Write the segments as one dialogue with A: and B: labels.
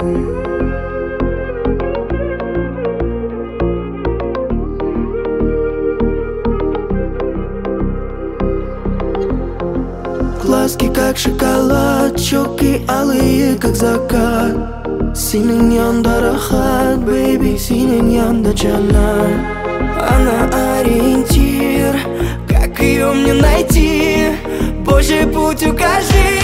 A: Глазки как шоколад, щеки алые как закат. Синен янда рахат, бэйби, синен янда джаннат. Она ориентир, как ее мне найти? Божий путь укажи.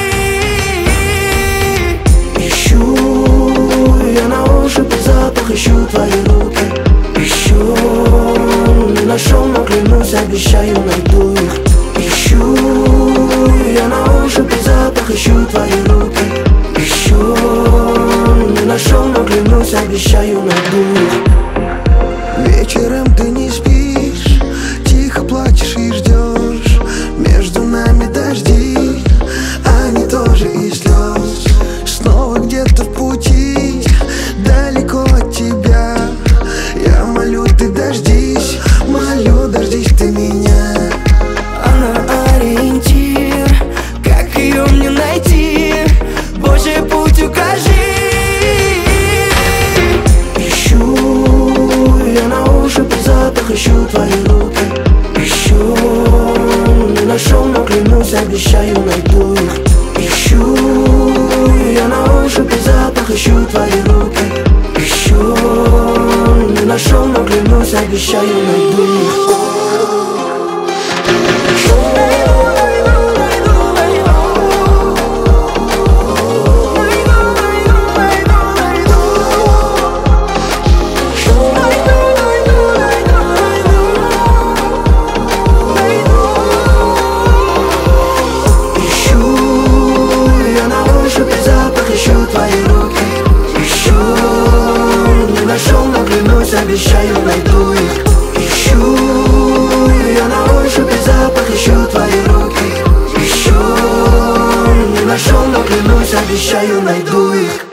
A: Ищу, я на ощупь и запах ищу твои руки. Ищу, не нашел, но клянусь, обещаю, найду их. Ищу, я на ощупь и запах ищу твои руки. Ищу, не нашел, но клянусь, обещаю, найду их.
B: Вечером ты не спишь, тихо плачешь и ждешь. Между нами дожди, они тоже и слез. Снова где-то в пути, далеко от тебя. Я молю, ты дождись, молю, дождись ты меня.
A: Она ориентир, как ее мне найти? Божий путь укажи. Ищу, я на ощупь и запах ищу твои руки. Ищу, не нашел, но клянусь, обещаю, найду их. Ищу, я на ощупь и запах ищу твои руки. Ищу, не нашел, но клянусь, обещаю, найду их. Обещаю, найду их. Ищу, я на ощупь и запах ищу твои руки. Ищу, не нашел, но клянусь, обещаю, найду их.